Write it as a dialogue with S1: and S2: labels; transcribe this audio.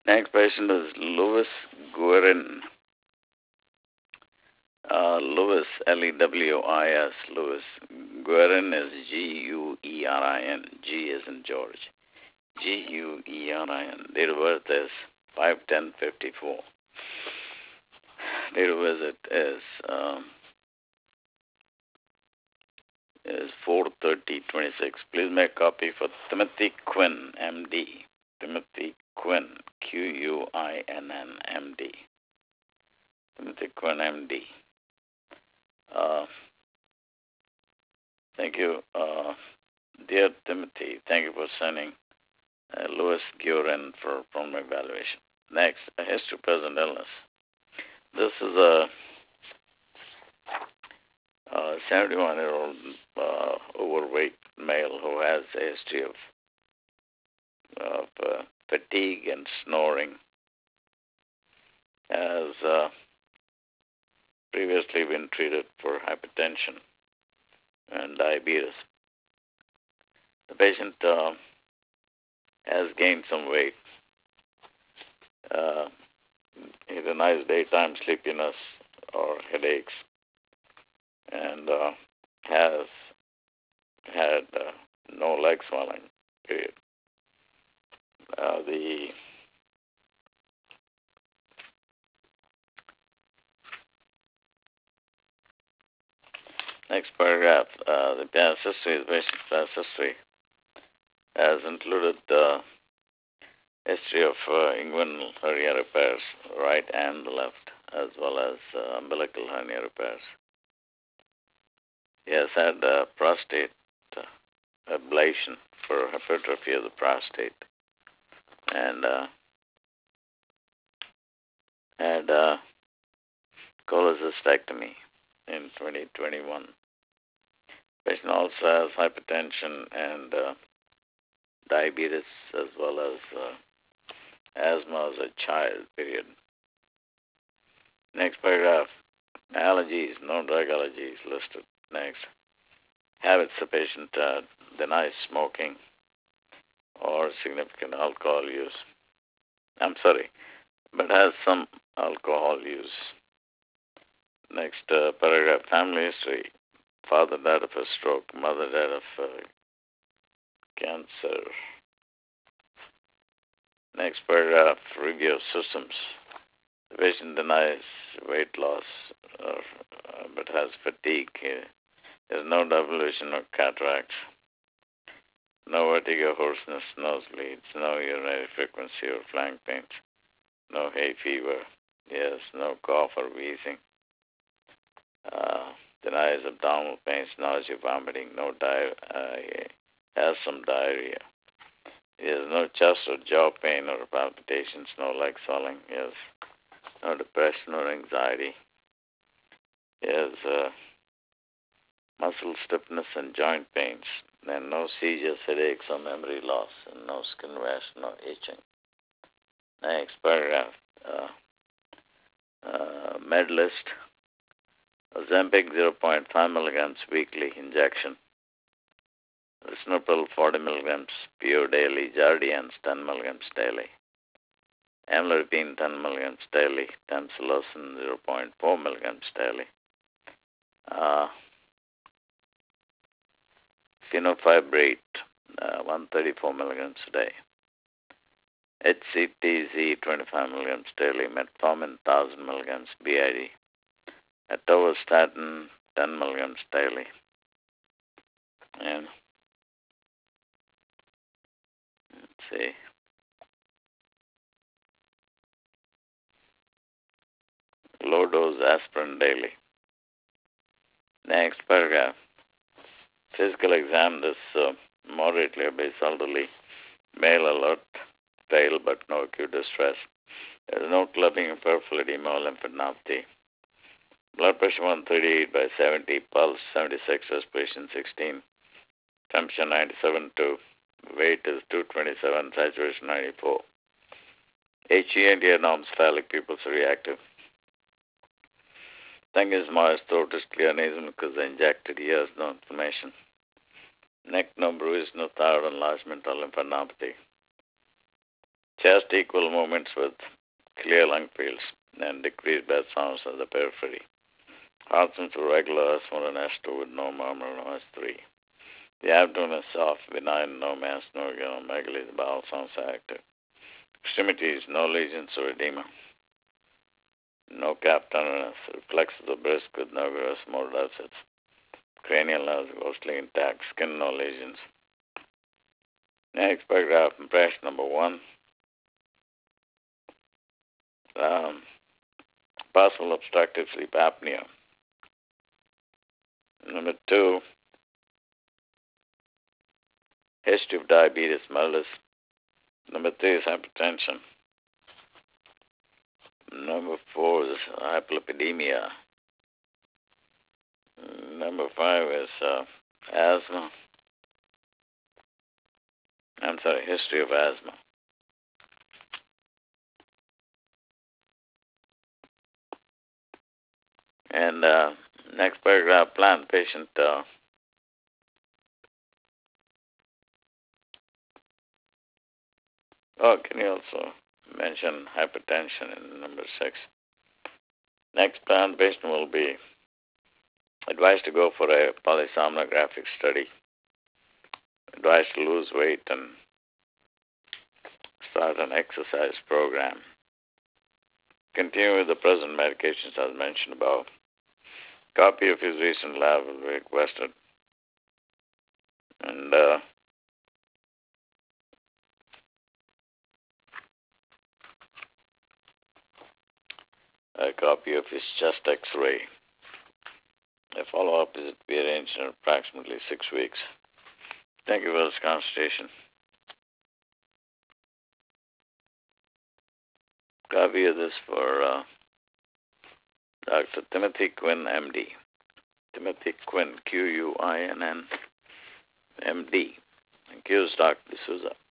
S1: Next patient is Louis Guerin. Louis, Lewis. Louis Guerin is Guerin. G is in George. Guerin. Date of birth is 5/10/54. Date of visit is 4/30/26. Please make a copy for Timothy Quinn, M.D. Timothy Quinn, Quinn, M.D. Timothy Quinn, M.D. Thank you, dear Timothy. Thank you for sending Louis Guerin for pulmonary evaluation. Next, a history of present illness. This is a 71-year-old overweight male who has a history of fatigue and snoring. Has previously been treated for hypertension and diabetes. The patient has gained some weight. He denies daytime sleepiness or headaches, and has had no leg swelling, period. The next paragraph, the past history, the patient's past history has included history of inguinal hernia repairs, right and left, as well as umbilical hernia repairs. He has had prostate ablation for hypertrophy of the prostate, and had cholecystectomy in 2021. Patient also has hypertension and diabetes, as well as asthma as a child, period. Next paragraph, allergies, no drug allergies listed. Next, habits, the patient denies smoking or significant alcohol use. But has some alcohol use. Next paragraph, family history. Father died of a stroke, mother died of cancer. Next paragraph, review of systems. The patient denies weight loss but has fatigue. There's no devolution or cataracts, no vertigo, hoarseness, nosebleeds, no urinary frequency or flank pains, no hay fever. Yes, no cough or wheezing. Denies abdominal pains, nausea, vomiting, has some diarrhea. He has no chest or jaw pain or palpitations, no leg swelling. He has no depression or anxiety. He has muscle stiffness and joint pains, and no seizures, headaches, or memory loss, and no skin rash, no itching. Next paragraph, med list. Ozempic 0.5 milligrams weekly injection. Lisinopril 40 milligrams pure daily. Jardiance 10 milligrams daily. Amlodipine 10 milligrams daily. Tamsulosin 0.4 milligrams daily. Fenofibrate 134 milligrams a day. HCTZ 25 milligrams daily. Metformin 1000 milligrams BID. Atorvastatin 10 milligrams daily. And let's see. Low dose aspirin daily. Next paragraph. Physical exam. This moderately obese elderly male, alert, pale but no acute distress. There is no clubbing of peripheral edema or lymphadenopathy. Blood pressure 138/70, pulse 76, respiration 16, temperature 97.2, weight is 227, saturation 94. HENT norms, phallic pupils reactive. Tongue is moist, throat is clear, nasal mucus injected, ears no inflammation. Neck no bruise, no thyroid enlargement or lymphadenopathy. Chest equal movements with clear lung fields and decreased breath sounds at the periphery. Heart to regular S1 and S2 with no murmur, no S3. The abdomen is soft, benign, no mass, no megaly. The bowel sounds active. Extremities, no lesions or edema. No cap tenderness. Reflexes of brisk with no gross motor deficits. Cranial nerves mostly intact. Skin, no lesions. Next paragraph, impression number 1. Possible obstructive sleep apnea. Number 2, history of diabetes mellitus. Number 3 is hypertension. Number 4 is hyperlipidemia. Number 5 is asthma. History of asthma. And next paragraph, plan patient. Can you also mention hypertension in number 6? Next plan patient will be advised to go for a polysomnographic study. Advised to lose weight and start an exercise program. Continue with the present medications as mentioned above. Copy of his recent lab will be requested. And a copy of his chest X-ray. A follow-up is to be arranged in approximately 6 weeks. Thank you for this consultation. Copy of this for Dr. Timothy Quinn, MD. Timothy Quinn, Quinn, MD. Thank you, Dr. D'Souza.